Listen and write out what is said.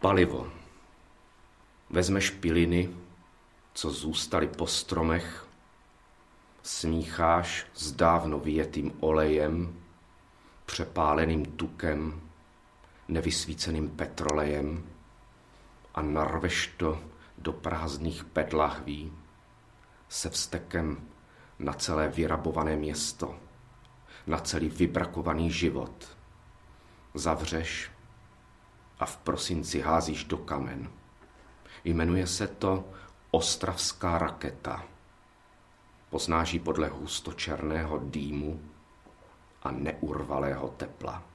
Palivo. Vezmeš piliny, co zůstaly po stromech, smícháš s dávno vyjetým olejem, přepáleným tukem, nevysvíceným petrolejem a narveš to do prázdných PET lahví se vztekem na celé vyrabované město, na celý vybrakovaný život. Zavřeš a v prosinci házíš do kamen. Jmenuje se to Ostravská raketa. Poznáš ji podle hustočerného dýmu a neurvalého tepla.